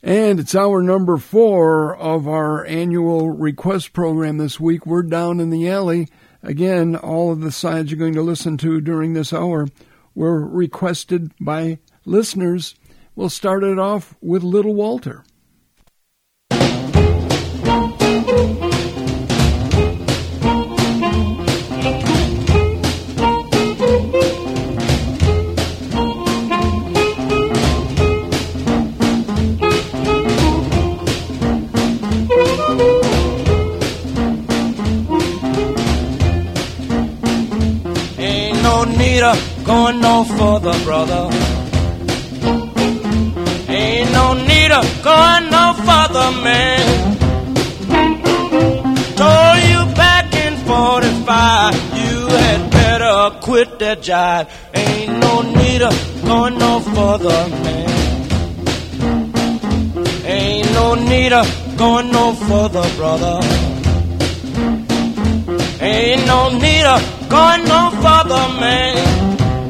And it's hour number 4 of our annual request program this week. We're down in the alley. Again, all of the sides you're going to listen to during this hour were requested by listeners. We'll start it off with Little Walter. Going no further, brother. Ain't no need of going no further, man. Told you back in 45, you had better quit that jive. Ain't no need of going no further, man. Ain't no need of going no further, brother. Ain't no need of going no further, man.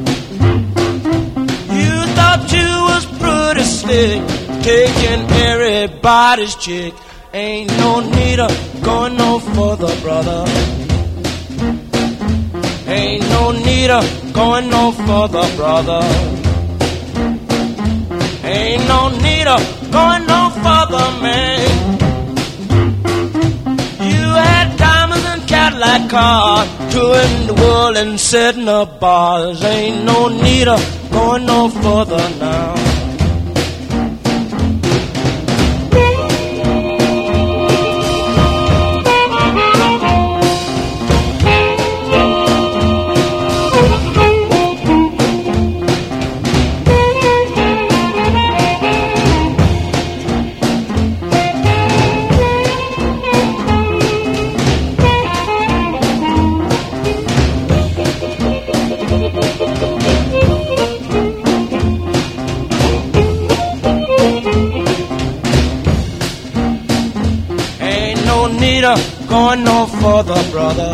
You was pretty slick, taking everybody's chick. Ain't no need of going no further, brother. Ain't no need of going no further, brother. Ain't no need of going no further, man. You had diamonds and Cadillac cars, touring the world and setting up bars. Ain't no need of going no further now. Going no further, brother.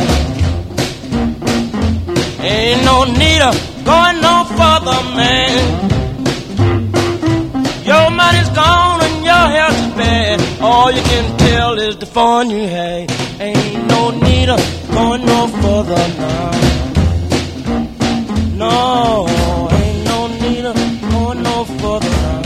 Ain't no need of going no further, man. Your money's gone and your health is bad. All you can tell is the fun you had. Ain't no need of going no further now. No, ain't no need of going no further now.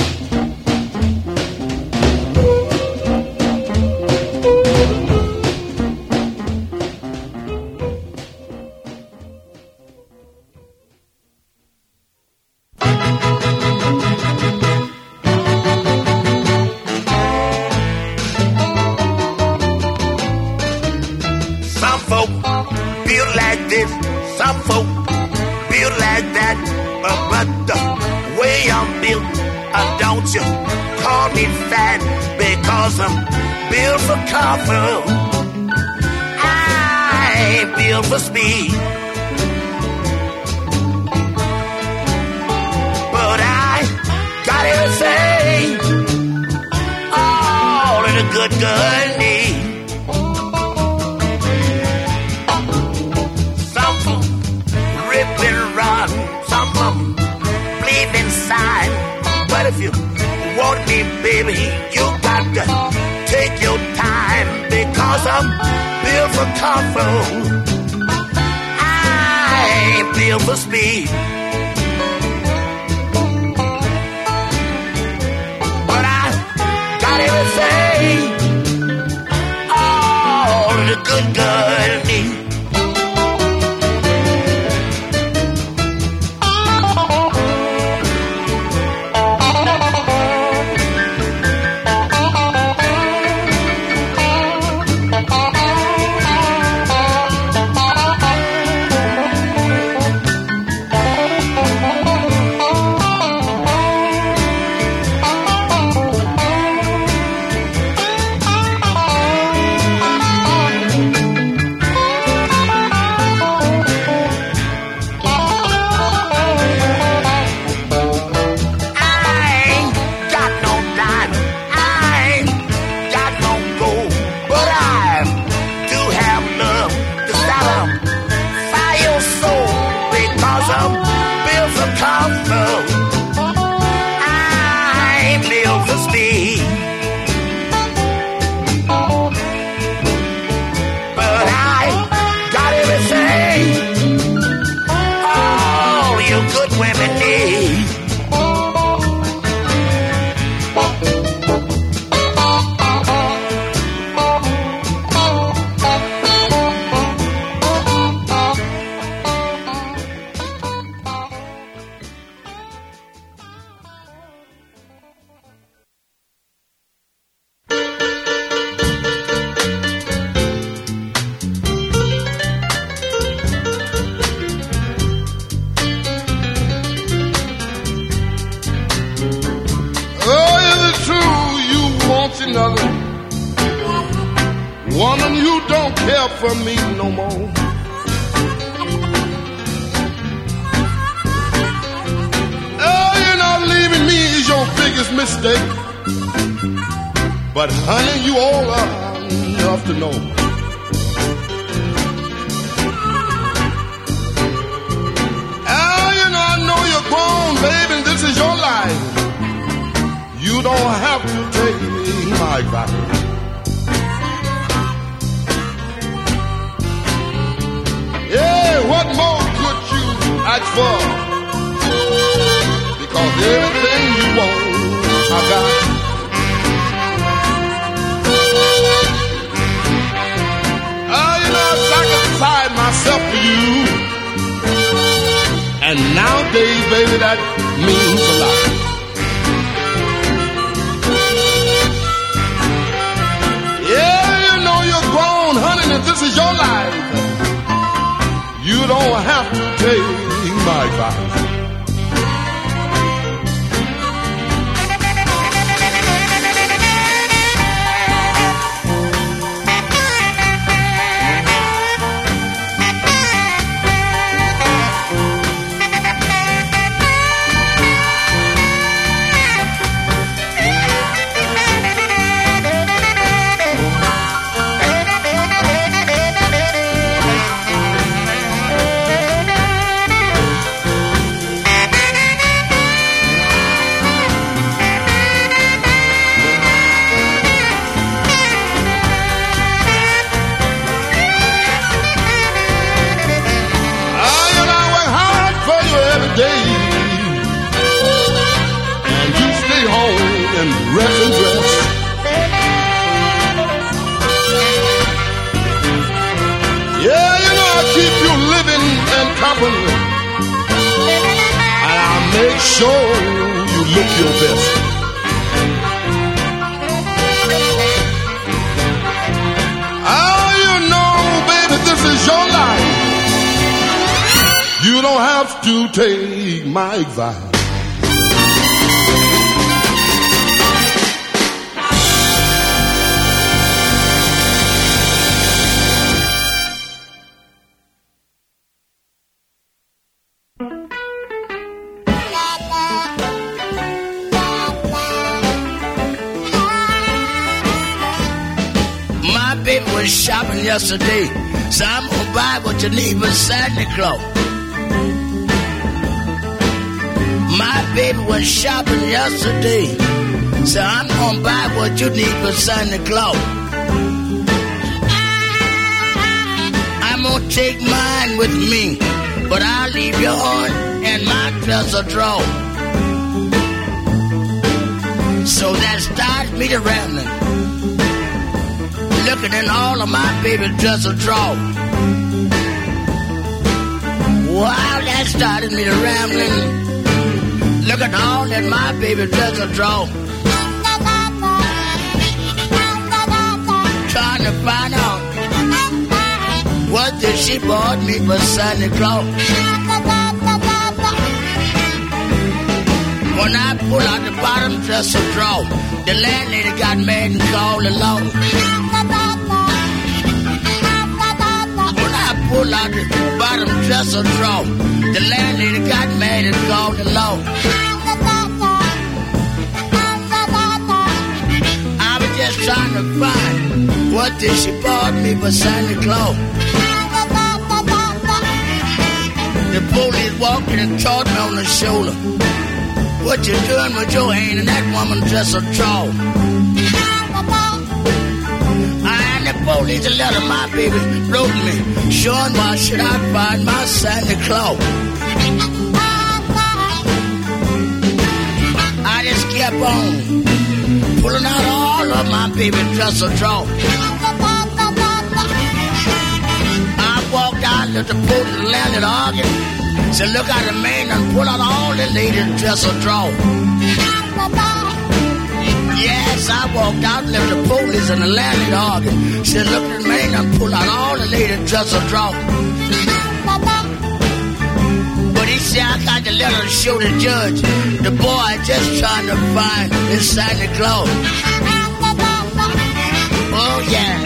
For speed, but I got everything all that a good girl needs. Some folk rip and run, some of them bleed inside. But if you want me, baby, you got to take your time, because I'm built for comfort. Built for speed, but I got everything all the good girl needs. another. Woman, you don't care for me no more. Oh, you're not leaving me is your biggest mistake. But honey, you all are enough to know. Oh, you know, I know you're grown, baby, and this is your life. You don't have to take my advice. Yeah, what more could you ask for? Because everything you want, I got. You know, I sacrificed myself for you. And nowadays, baby, that means a lot. Yeah, you know you're grown, honey, and this is your life. You don't have to take my advice. Make sure you look your best. Oh, you know, baby, this is your life. You don't have to take my advice. Shopping yesterday, so I'm gonna buy what you need for Santa Claus. My baby went shopping yesterday, so I'm gonna buy what you need for Santa Claus. I'm gonna take mine with me, but I'll leave yours in my dresser drawer. So that starts me to rambling, looking in all of my baby dresser drawers. Wow, that started me to rambling, looking all in my baby dresser drawer, trying to find out what did she bought me for Santa Claus. When I pull out the bottom dresser drawer, the landlady got mad and called along. Pull out the bottom dresser drawer, the landlady got mad and called the law. I was just trying to find what did she bought me for Santa Claus. The police walked in and caught me on the shoulder. What you doing with your hand in that woman's dresser drawer? The police a letter my baby wrote me, showing why should I find my Santa Claus. I just kept on pulling out all of my baby dresser drawer. I walked out, let the police landed arguing. Said, look out, the man done pull out all the ladies' dresser drawer. Yes, I walked out and left the police and the landlady arguing. Said, look at the man done pull out all the ladies' dresser drawer. But he said, I got the letter to show the judge. The boy just trying to find his Santa Claus. Oh, yeah.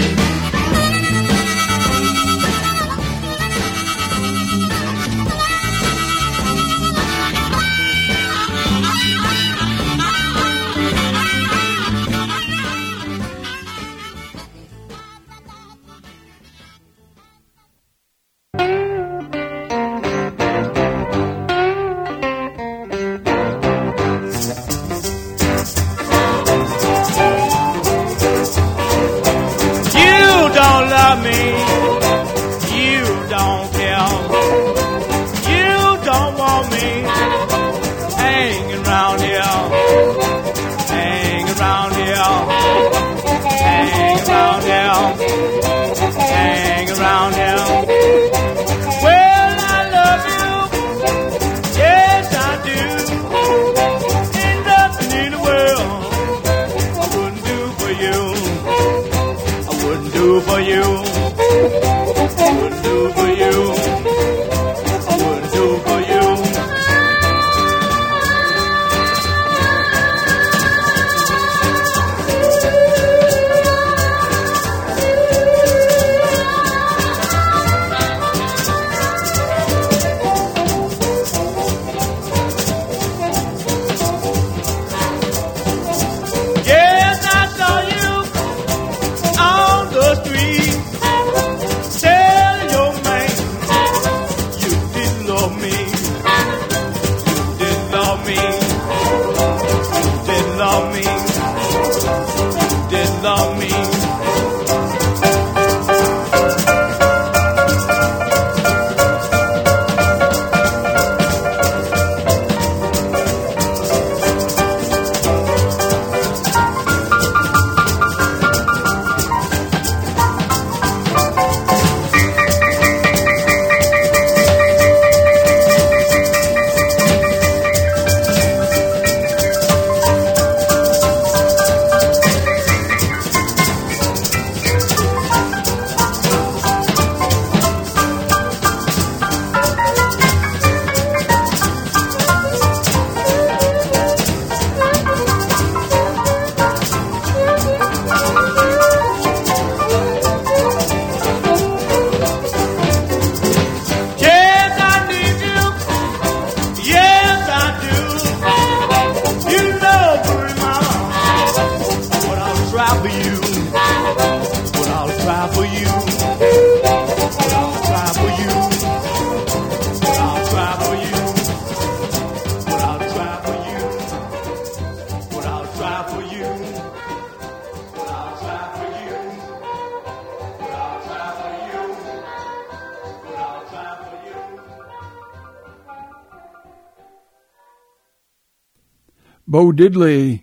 Bo Diddley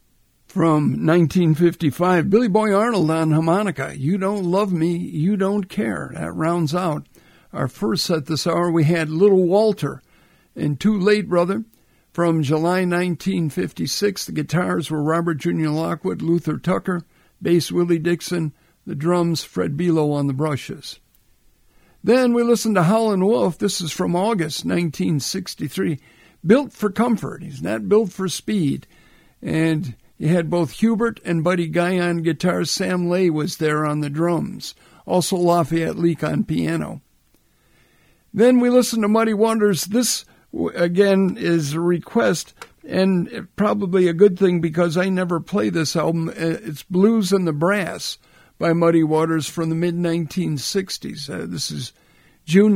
from 1955. Billy Boy Arnold on harmonica. You Don't Love Me, You Don't Care. That rounds out our first set this hour. We had Little Walter and Too Late, Brother. From July 1956, the guitars were Robert Junior Lockwood, Luther Tucker, bass Willie Dixon, the drums Fred Below on the brushes. Then we listened to Howlin' Wolf. This is from August 1963. Built for comfort. He's not built for speed. And he had both Hubert and Buddy Guy on guitar. Sam Lay was there on the drums. Also Lafayette Leak on piano. Then we listened to Muddy Waters. This, again, is a request, and probably a good thing because I never play this album. It's Blues and the Brass by Muddy Waters from the mid-1960s. This is June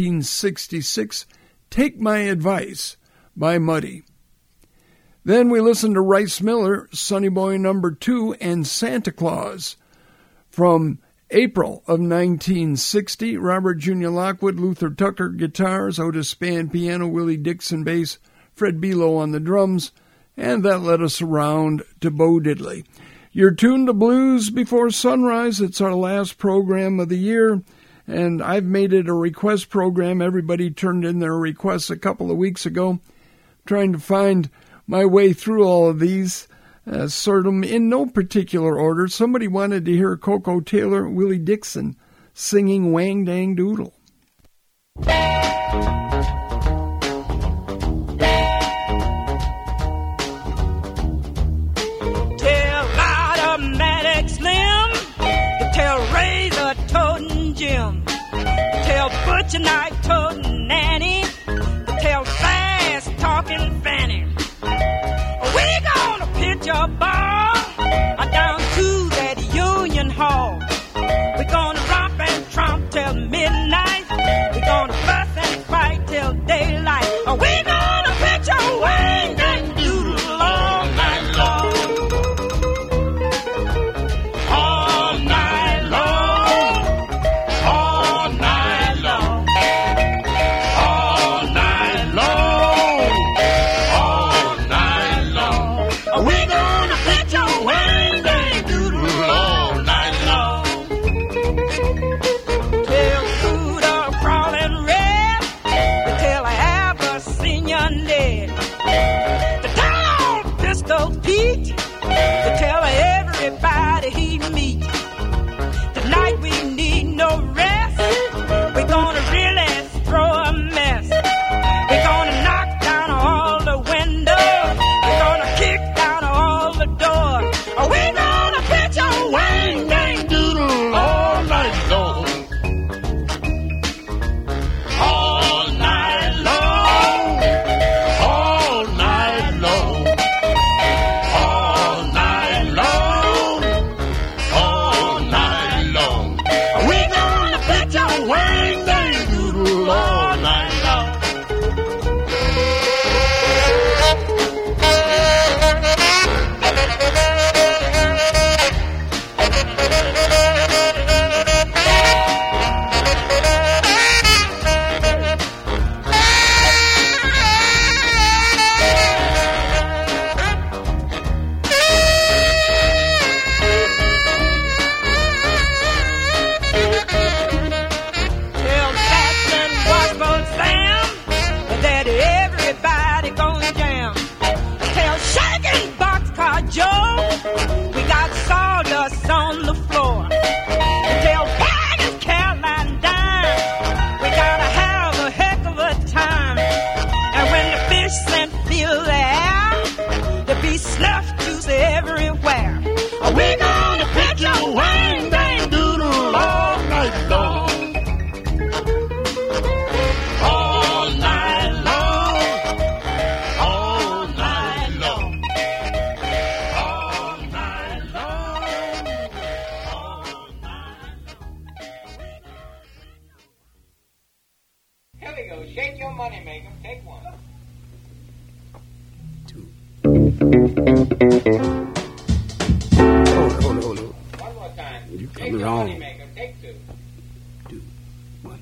1966. Take My Advice by Muddy. Then we listened to Rice Miller, Sonny Boy No. 2, and Santa Claus from April of 1960. Robert Junior Lockwood, Luther Tucker guitars, Otis Spann piano, Willie Dixon bass, Fred Below on the drums, and that led us around to Bo Diddley. You're tuned to Blues Before Sunrise. It's our last program of the year, and I've made it a request program. Everybody turned in their requests a couple of weeks ago. Trying to find my way through all of these, sort them in no particular order. Somebody wanted to hear Coco Taylor, Willie Dixon singing Wang Dang Doodle. Tell Automatic Slim Tell butcher knife toting nanny. Tell fast talking Fanny. We gonna pitch a ball down to that Union Hall. We gonna romp and tromp till midnight. We gonna fuss and fight till daylight. We gonna pitch a wing and doodle all night long. All night long. All night long. All night long. All night long. We gonna pitch a wing and doodle all night long. Till Buddha crawling red, till I ever seen your Ned. To tell Pistol Pete, to tell everybody he meet. Tonight we need no rest. We're gonna really throw a mess. We're gonna knock down all the windows. We're gonna kick down all the doors. We're gonna pitch a wing dang doodle all night long. All night long. All night long. All night long. All night long. We're gonna pitch a wing dang doodle all night long. Tell Captain Washboard Sam that everybody gon' jam. Tell Shaking Boxcar Joe we got sawdust on the floor. Tell Bag and Caroline Dime we gotta have a heck of a time. And when the fish scent fill the air, there be snuff juice everywhere. We gonna pitch a wing dang doodle all night long. All night long. All night long. All night long. All night long. Here we go. Shake your money maker. Take one. Hold on. One more time. You Shake coming your wrong. money maker. Take two. 2, 1.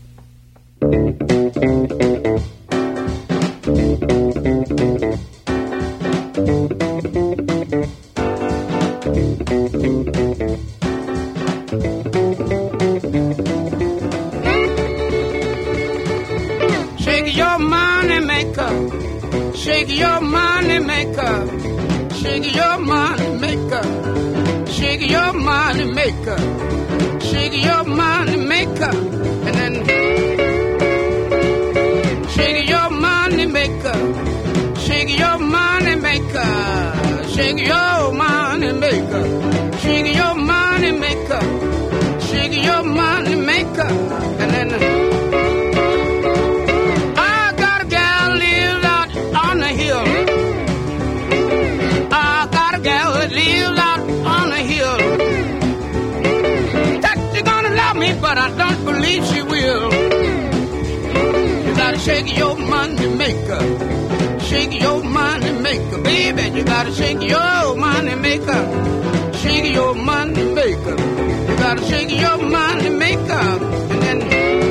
Shake your money maker. Shake your money maker. Shake your money maker. Shake your money maker. Shake your money maker. And then shake your money maker. Shake your money maker. Shake your money maker. Shake your money maker. Shake your money maker. And then I got a gal lives out on the hill. I got a gal that lives out on the hill. That she's gonna love me, but I don't believe she will. You gotta shake your money maker. Shake your money maker, baby. You gotta shake your money maker. Shake your money maker. You gotta shake your money maker. And then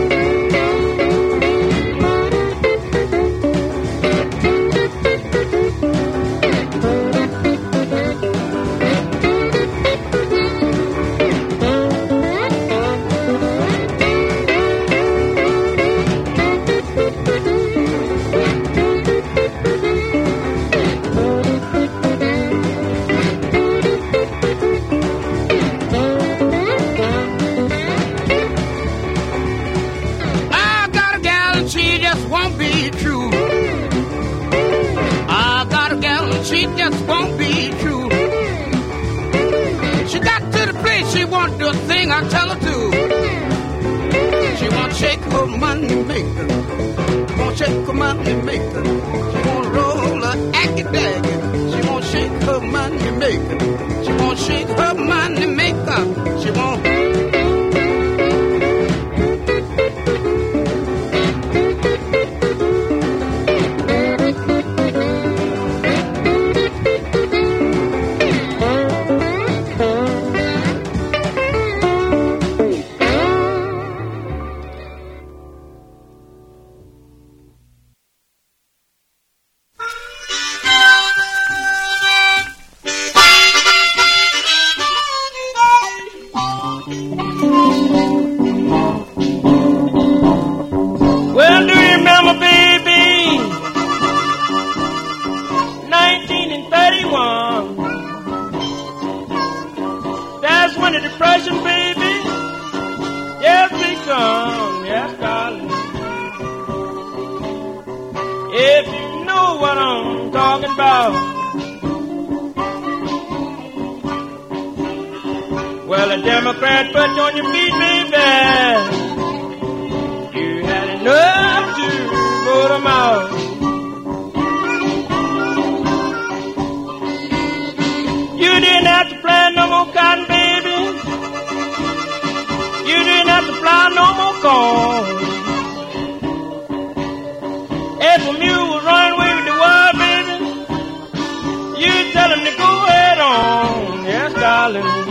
she just won't be true. She got to the place she won't do a thing I tell her to. She wants shake her money maker. She won't shake her money maker. She won't roll her aggy-daggy. She won't shake her money maker. She won't shake her money maker. She won't. Well, do you remember, baby, 1931? That's when the Depression, baby, yes, begun, yes, darling. If you know what I'm talking about. Well, a Democrat put you on your feet, baby. You had enough to vote them out. You didn't have to plant no more cotton, baby. You didn't have to plow no more corn. If a mule was running away with the wild, baby, you tell him to go head on. Yes, darling.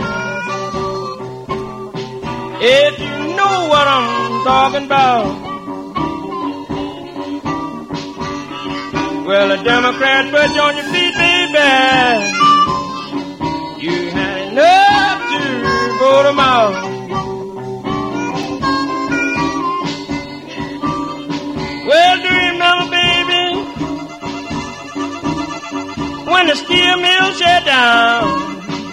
If you know what I'm talking about. Well, a Democrat put you on your feet, baby. You had enough to vote them out. Well, do you remember, baby, when the steel mill shut down?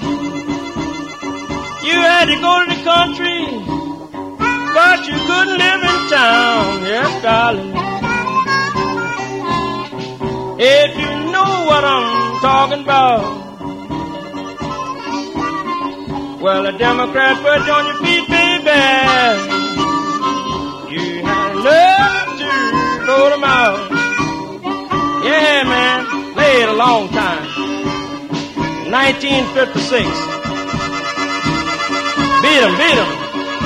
You had to go to the country, but you couldn't live in town. Yes, darling. If you know what I'm talking about. Well, a Democrat put you on your feet, baby. You had enough to vote them out. Yeah, man, played a long time. 1956. Beat 'em, beat 'em.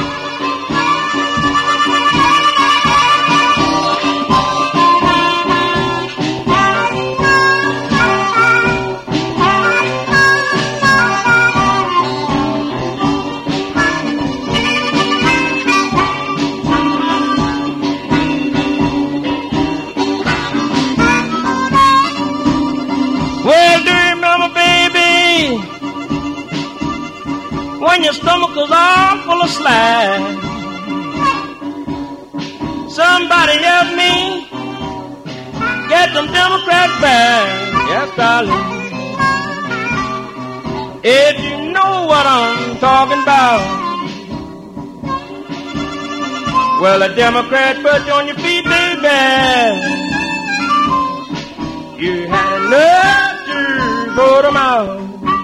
Well, do you remember, baby, when your stomach was all full of slime? Somebody help me get them Democrats back. Yes, darling. If you know what I'm talking about. Well, a Democrat put you on your feet, baby. You had enough to vote them out.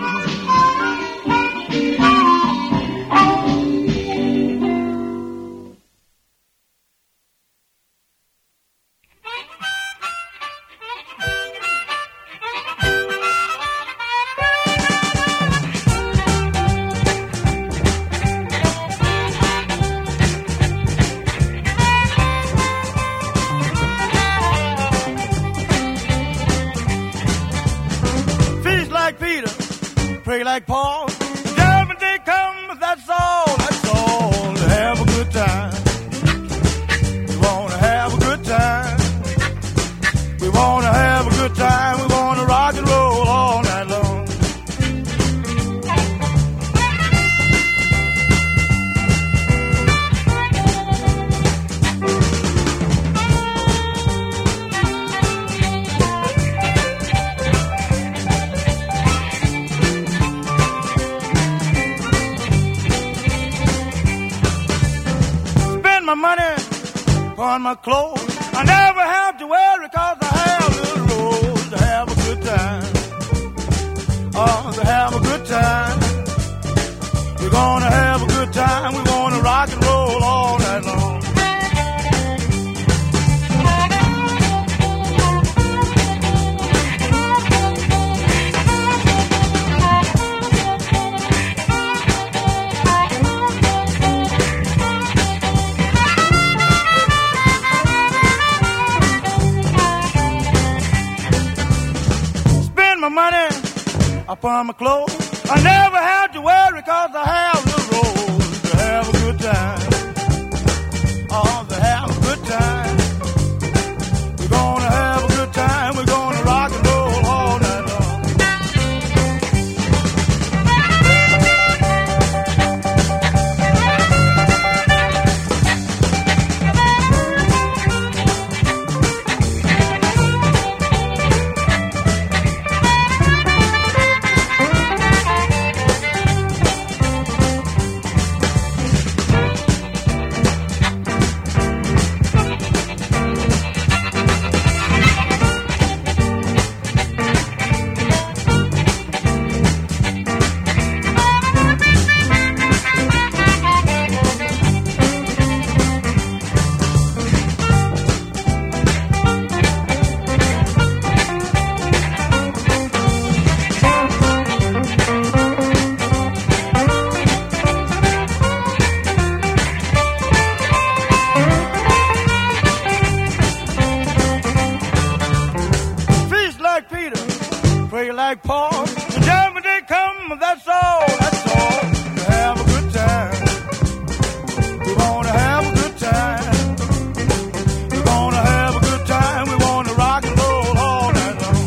Pray like Paul. Judgment day comes, that's all, that's all. To have a good time. We want to have a good time. We want to have a good time. We want to rock and roll all night long. My money on my clothes. I never have to worry 'cause I have little rose to have a good time. Oh, to have a good time. We're gonna have a good time. We're gonna rock and roll all night long. upon my clothes. I never had to worry 'cause I have the road to have a good time. Oh, to have a good time. We're gonna have a good time. We're gonna rock and roll all night long. Like Paul, the judgment day come, that's all, to have a good time. We wanna have a good time. We're gonna have a good time. We wanna rock and roll all night long.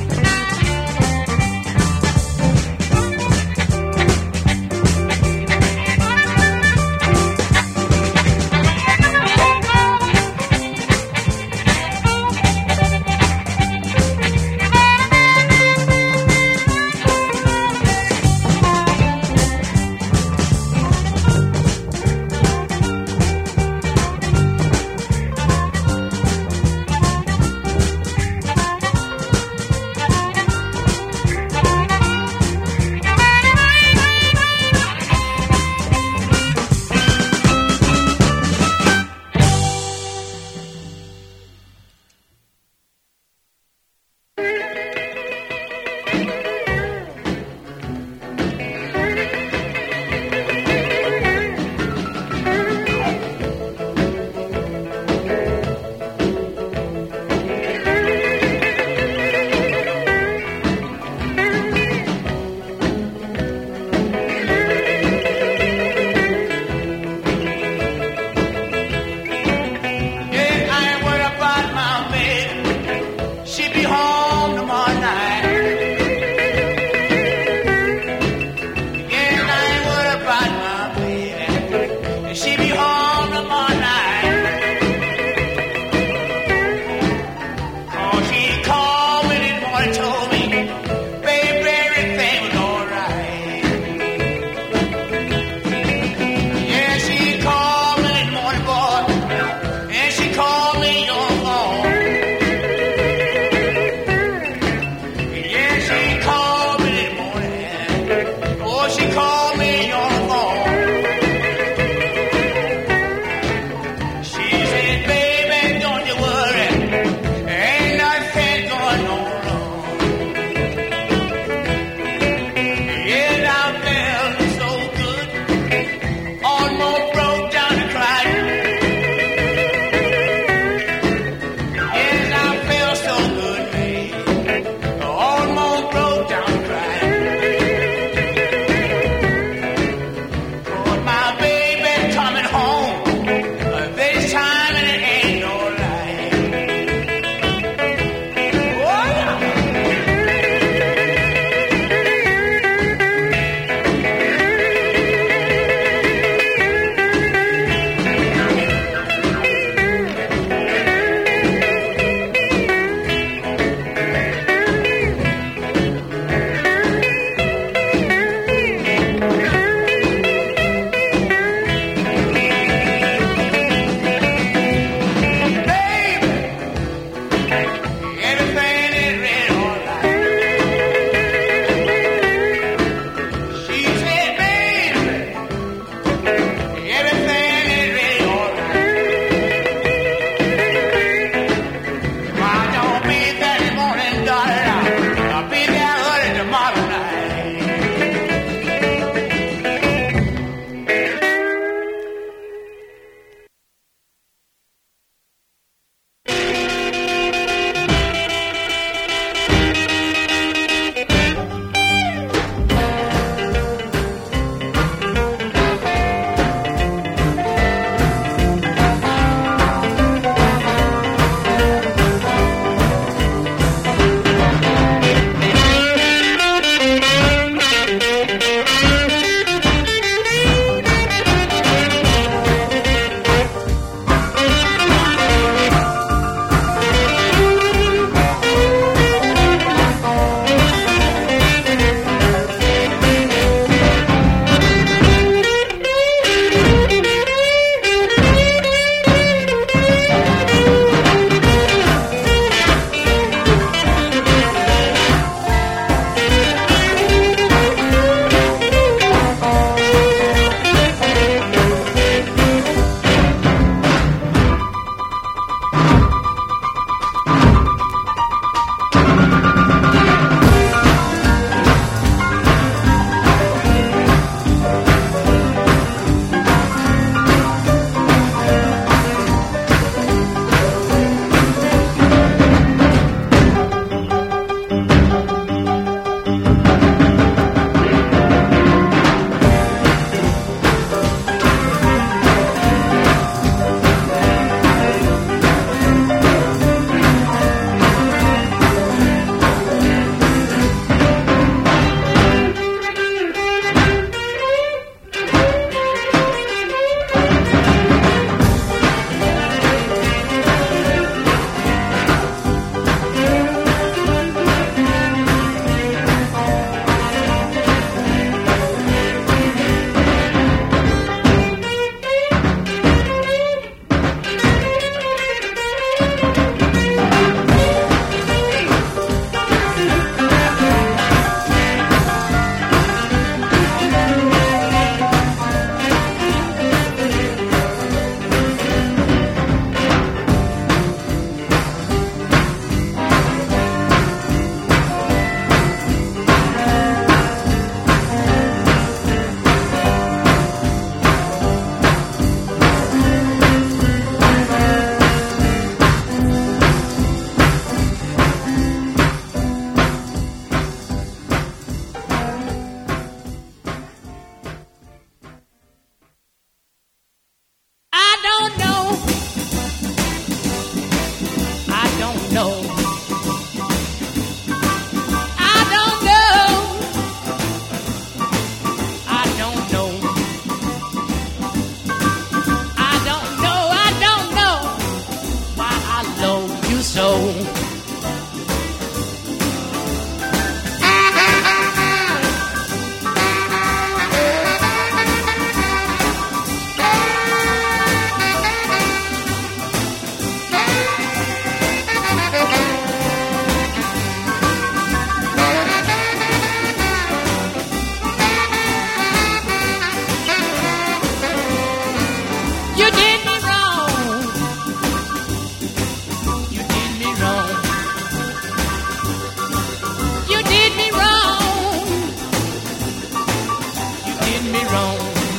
me wrong.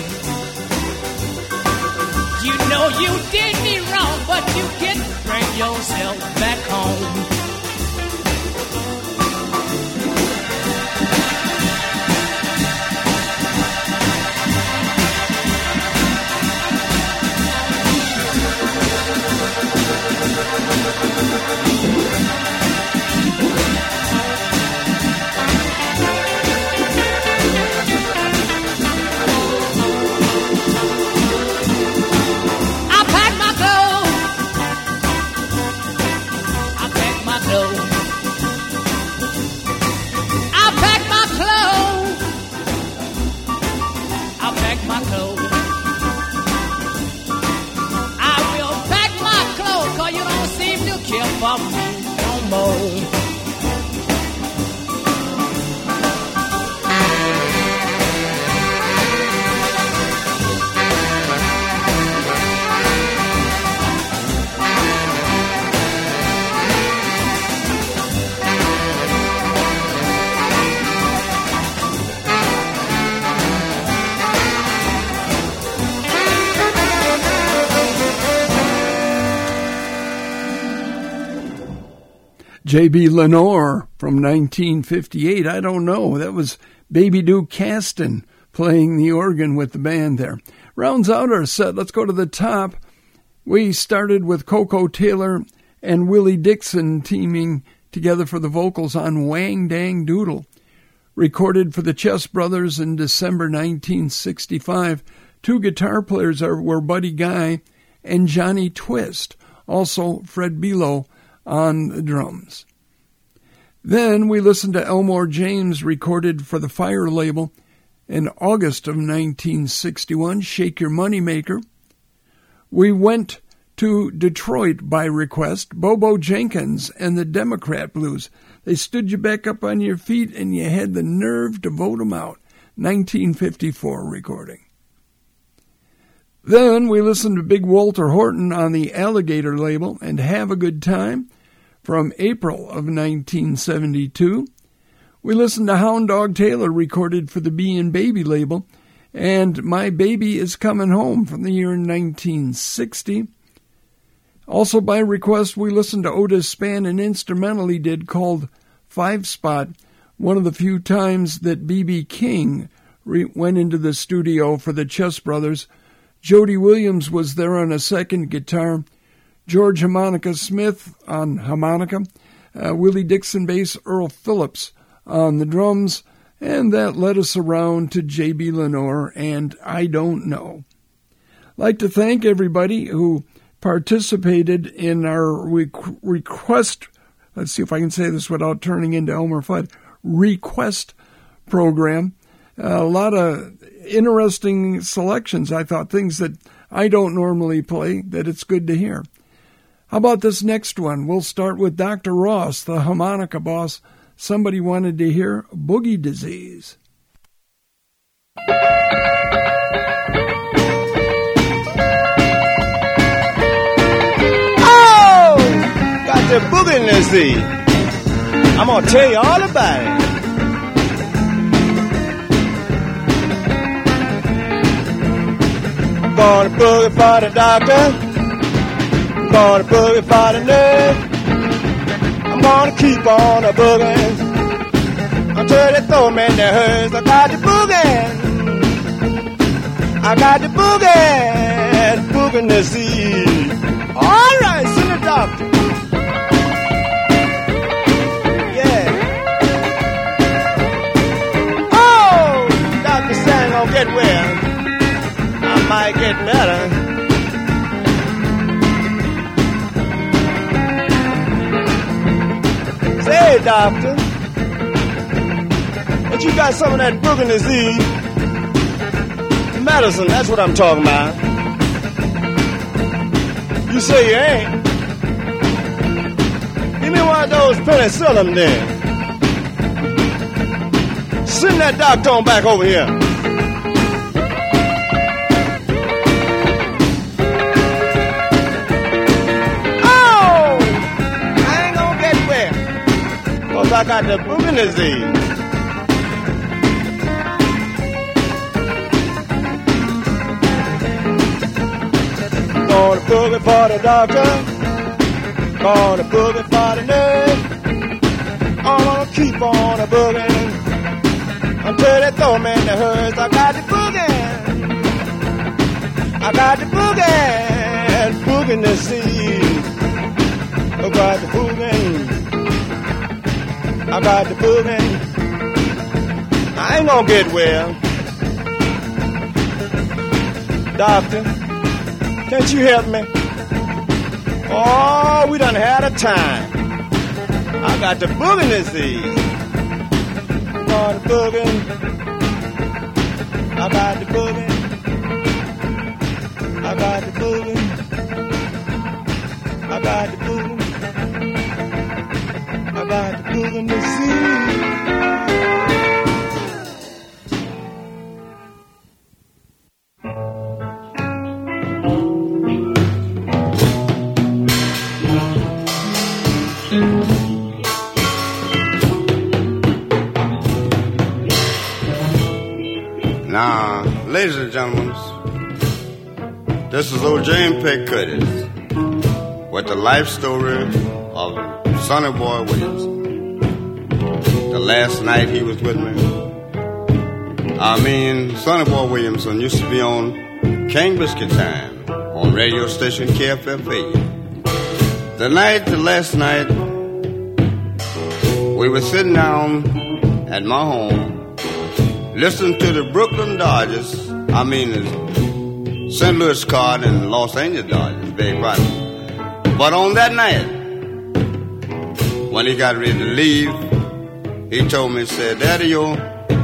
You know you did me wrong, but you didn't bring yourself back home. For me no more. J.B. Lenore from 1958. I don't know. That was Baby Duke Caston playing the organ with the band there. Rounds out our set. Let's go to the top. We started with Coco Taylor and Willie Dixon teaming together for the vocals on Wang Dang Doodle. Recorded for the Chess Brothers in December 1965. Two guitar players were Buddy Guy and Johnny Twist. Also Fred Below on the drums. Then we listened to Elmore James, recorded for the Fire label in August of 1961, Shake Your Moneymaker. We went to Detroit by request, Bobo Jenkins and the Democrat Blues. They stood you back up on your feet and you had the nerve to vote them out. 1954 recording. Then we listened to Big Walter Horton on the Alligator label and Have a Good Time from April of 1972. We listened to Hound Dog Taylor, recorded for the Bee and Baby label, and My Baby Is Coming Home from the year 1960. Also by request, we listened to Otis Spann, an instrumental he did called Five Spot, one of the few times that B.B. King went into the studio for the Chess Brothers. Jody Williams was there on a second guitar, George Harmonica Smith on harmonica, Willie Dixon bass, Earl Phillips on the drums, and that led us around to J.B. Lenore and I Don't Know. I'd like to thank everybody who participated in our request, let's see if I can say this without turning into Elmer Fudd, request program. A lot of interesting selections, I thought, things that I don't normally play, that it's good to hear. How about this next one? We'll start with Dr. Ross, the harmonica boss. Somebody wanted to hear Boogie Disease. Oh, got the boogie disease. I'm going to tell you all about it. Gonna boogie for the doctor, gonna boogie for the nurse. I'm gonna keep on a boogieing until they throw me in the hearse. I got the boogie, I got the boogie disease. All right, send the doctor. Yeah. Oh, Dr. Sang gonna get well. I might get better. Say, doctor, but you got some of that boogie disease medicine. That's what I'm talking about. You say you ain't. Give me one of those penicillin then. Send that doctor on back over here. I got the boogie disease. boogie for the doctor, gonna boogie for the nurse. I'm gonna keep on a booging until they throw me in the hearse. I got the boogie, I got the boogie, booging the sea. I got the boogie, I got the boogie. I ain't gonna get well. Doctor, can't you help me? Oh, we done had a time. I got the boogie disease. Got the boogie. I got the boogie. I got the boogie. I got the boogie. I got the boogie disease. Now, ladies and gentlemen, this is old James Peck Curtis with the life story of Sonny Boy Williams. The last night he was with me, Sonny Boy Williamson used to be on King Biscuit Time on radio station KFFA. The last night, we were sitting down at my home listening to the Brooklyn Dodgers, St. Louis Card and Los Angeles Dodgers, big right. But on that night, when he got ready to leave, he told me, he said, Daddy-o,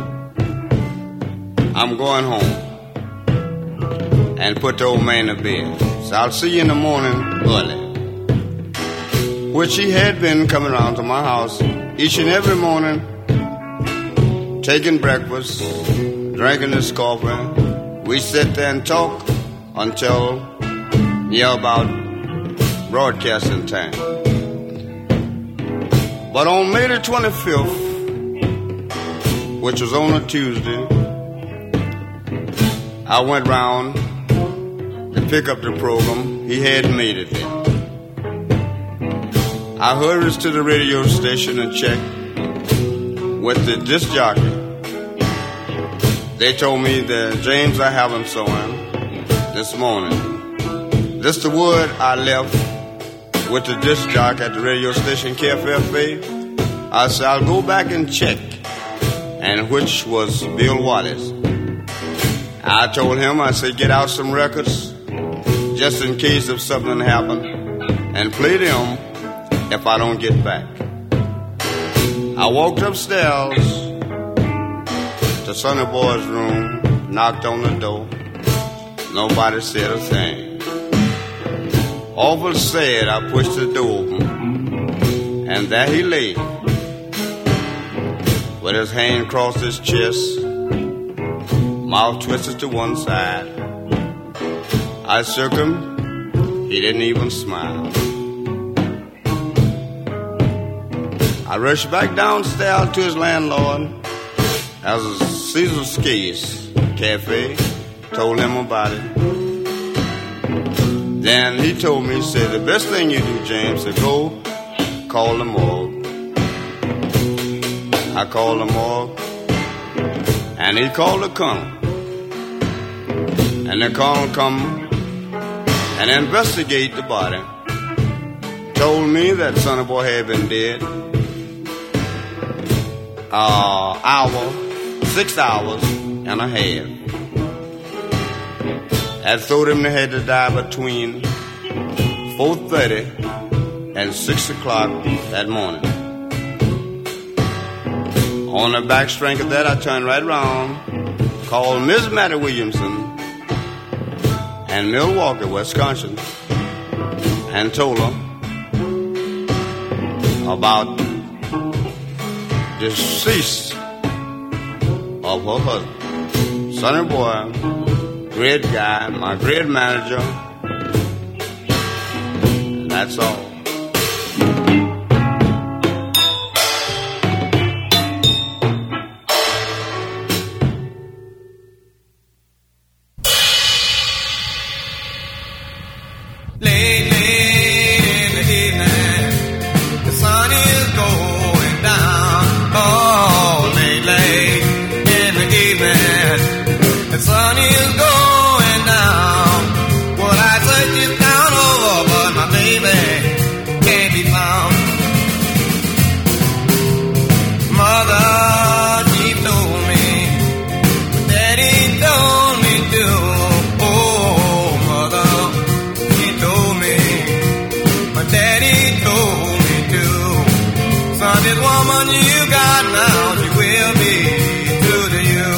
I'm going home. And put the old man to bed. So I'll see you in the morning early. Which he had been coming around to my house each and every morning, taking breakfast, drinking his coffee. We sit there and talk until about broadcasting time. But on May the 25th, which was on a Tuesday, I went round to pick up the program. He had made it there. I hurried to the radio station and checked with the disc jockey. They told me that James, I haven't saw him this morning. This the word I left with the disc jockey at the radio station KFFA. I said, I'll go back and check, and which was Bill Wallace. I told him, I said, get out some records just in case if something happened, and play them if I don't get back. I walked upstairs to Sonny Boy's room, knocked on the door. Nobody said a thing. Awful sad, I pushed the door open, and there he lay, with his hand across his chest, mouth twisted to one side. I shook him, he didn't even smile. I rushed back downstairs to his landlord, as a Caesar's Case Cafe, told him about it. Then he told me, he said, the best thing you do, James, is go call the morgue. I called the morgue, and he called the colonel. And the colonel come and investigate the body. Told me that Sonny Boy had been dead 6 hours and a half. I told him they had to die between 4:30 and 6 o'clock that morning. On the back strength of that, I turned right around, called Miss Mattie Williamson in Milwaukee, Wisconsin, and told her about the decease of her husband. Sonny Boy, great guy, my great manager, and that's all. sun is going down. Well, I searched this town over, but my baby can't be found. Mother, she told me, Daddy told me to. Oh, mother, she told me, my daddy told me to. Son, this woman you got now, she will be true to you.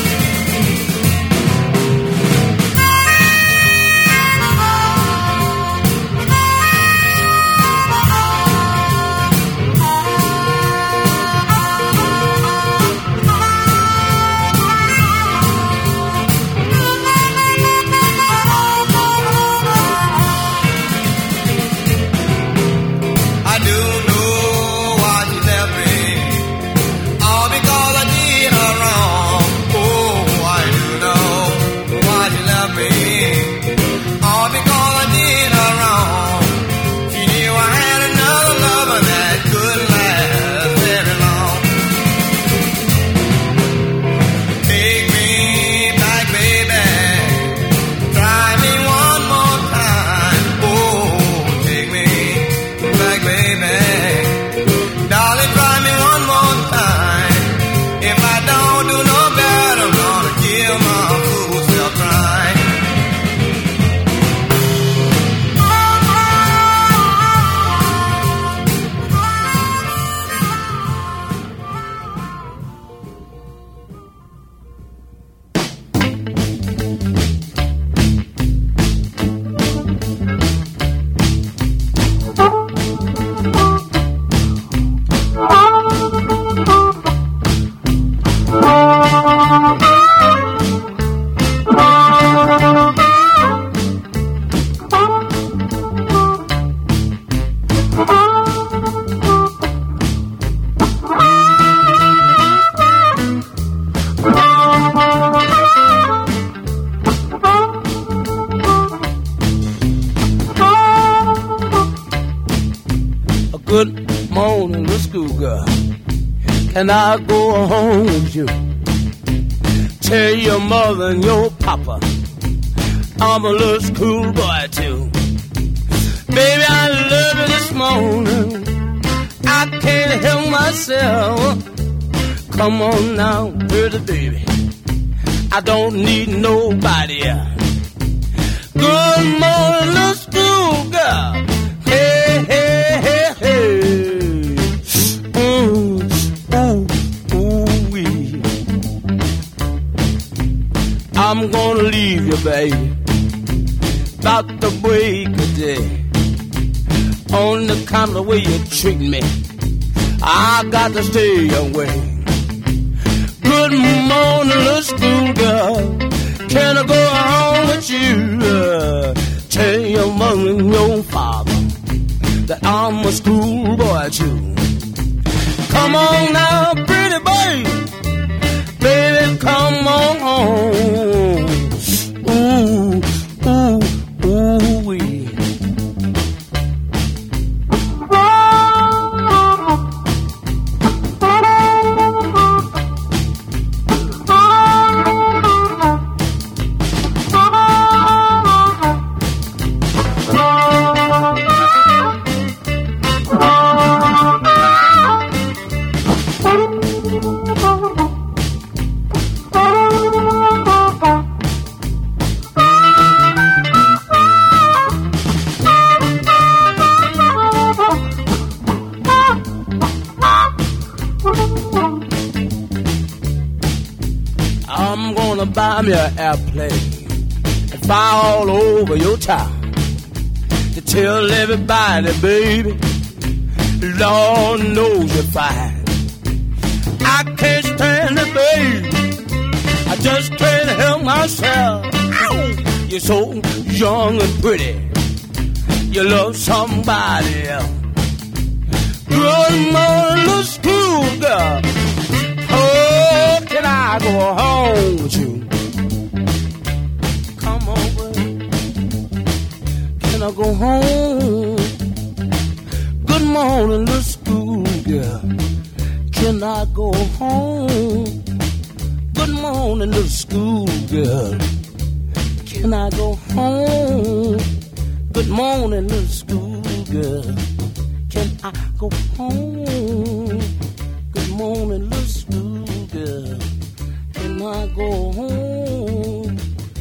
Can I go home with you? Tell your mother and your papa I'm a little schoolboy too. Baby, I love you this morning. I can't help myself. Come on now, pretty baby. I don't need nobody else. Good morning, little schoolgirl. Hey, hey, hey, hey. I'm gonna leave you, baby, about the break of day. On the kind of the way you treat me, I got to stay away. Good morning, little schoolgirl. Can I go home with you? Tell your mother and your father that I'm a schoolboy too. Come on now, pretty baby. Baby, come on home. Ooh, ooh, ooh, wee. Buy me an airplane and fly all over your town to tell everybody, baby, Lord knows you're fine. I can't stand it, baby. I just can't help myself. Ow! You're so young and pretty. You love somebody else. Good morning, little schoolgirl. Oh, can I go home with you? Come on, baby. Can I go home? Good morning, little schoolgirl. Can I go home? Good morning, little schoolgirl. Can I go home? Good morning, little schoolgirl. Can I go home? Good morning, little schoolgirl. Can I go home?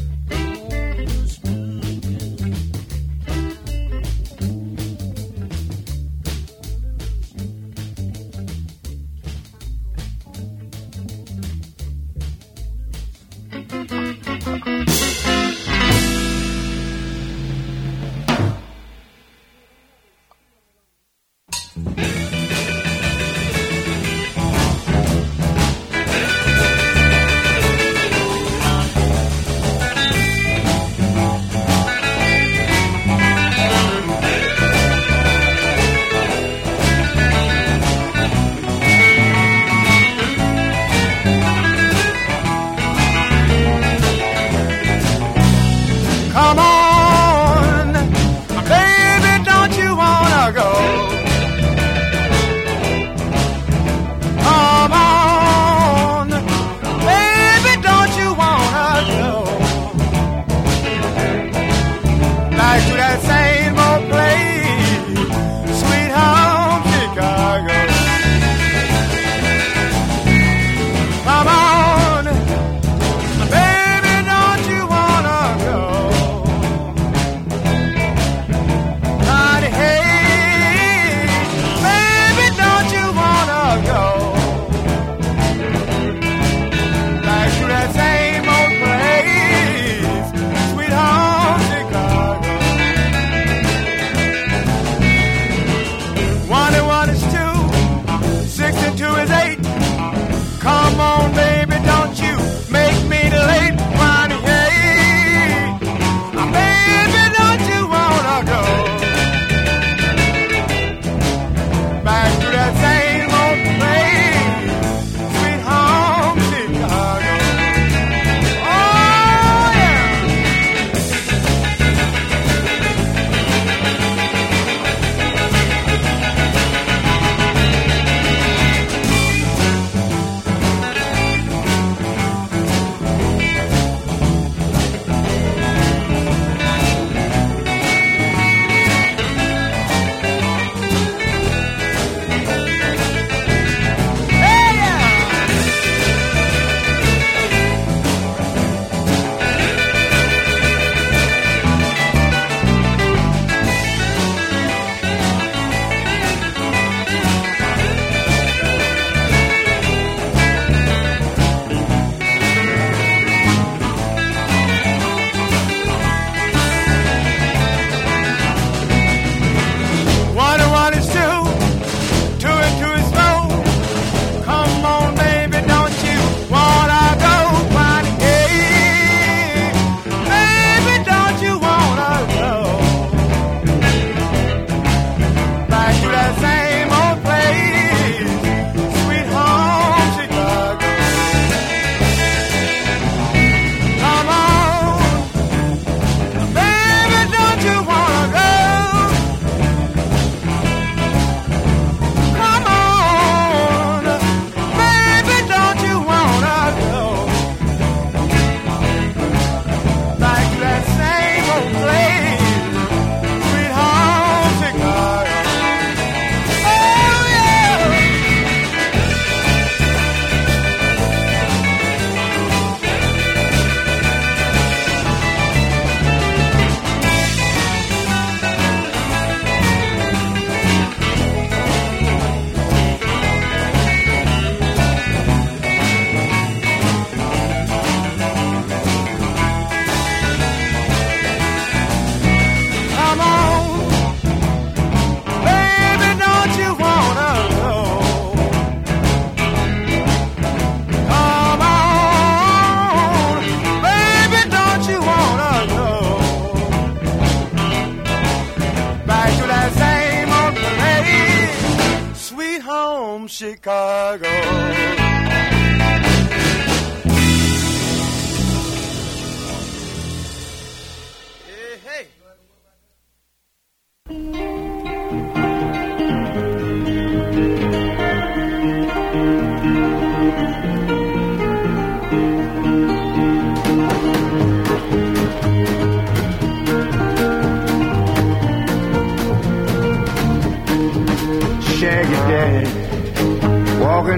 Chicago.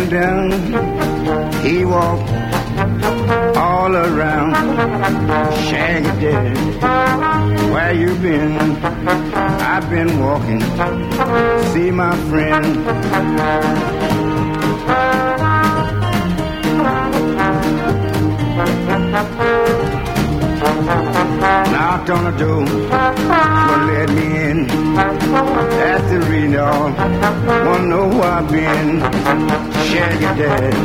and down, he walked all around. Shaggy Daddy, where you been? I've been walking, see my friend. Knocked on the door, wouldn't let me in. That's the reason y'all wanna know where I've been. Shaggy Daddy.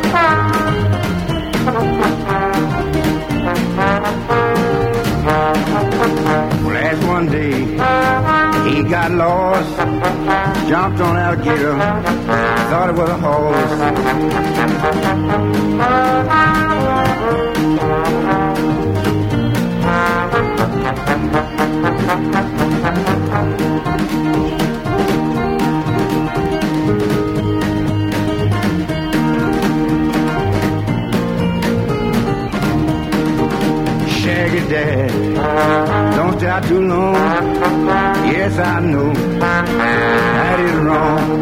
Well, last one day, he got lost, jumped on an alligator, thought it was a horse. Shaggy Daddy, don't stay out too long. Yes, I know that is wrong.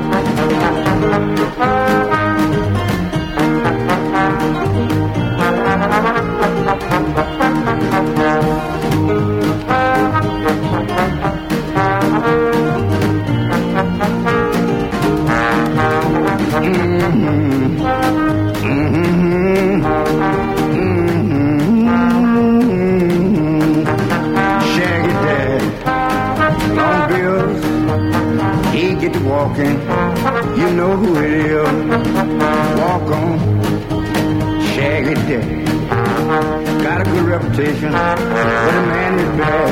Walking, you know who it is. Walk on, Shaggy Daddy. Got a good reputation, but the man is bad.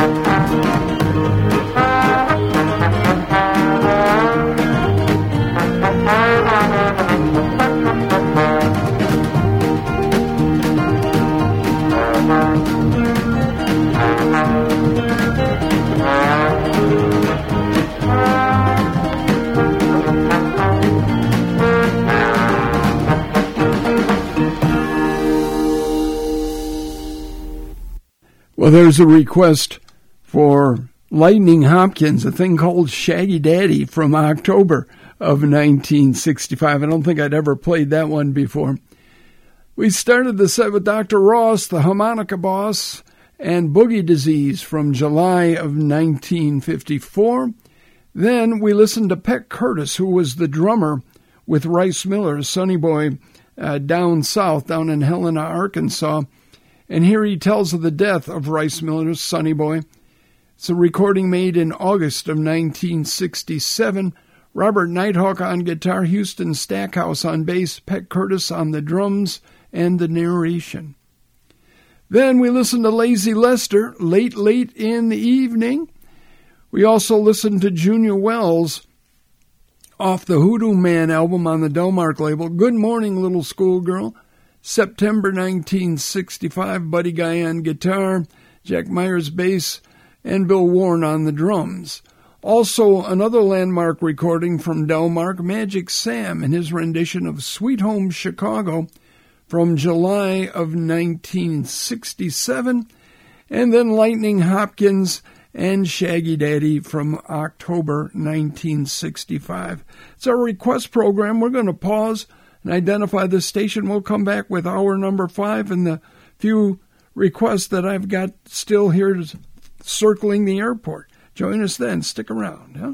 Well, there's a request for Lightning Hopkins, a thing called Shaggy Daddy from October of 1965. I don't think I'd ever played that one before. We started the set with Dr. Ross, the harmonica boss, and Boogie Disease from July of 1954. Then we listened to Peck Curtis, who was the drummer with Rice Miller, Sonny Boy, down south, down in Helena, Arkansas. And here he tells of the death of Rice Miller's Sonny Boy. It's a recording made in August of 1967. Robert Nighthawk on guitar, Houston Stackhouse on bass, Peck Curtis on the drums, and the narration. Then we listened to Lazy Lester, Late, Late in the Evening. We also listened to Junior Wells off the Hoodoo Man album on the Delmark label, Good Morning Little Schoolgirl. September 1965, Buddy Guy on guitar, Jack Myers bass, and Bill Warren on the drums. Also, another landmark recording from Delmark, Magic Sam and his rendition of Sweet Home Chicago from July of 1967, and then Lightning Hopkins and Shaggy Daddy from October 1965. It's our request program. We're going to pause and identify the station. We'll come back with hour number 5 and the few requests that I've got still here circling the airport. Join us then. Stick around, huh?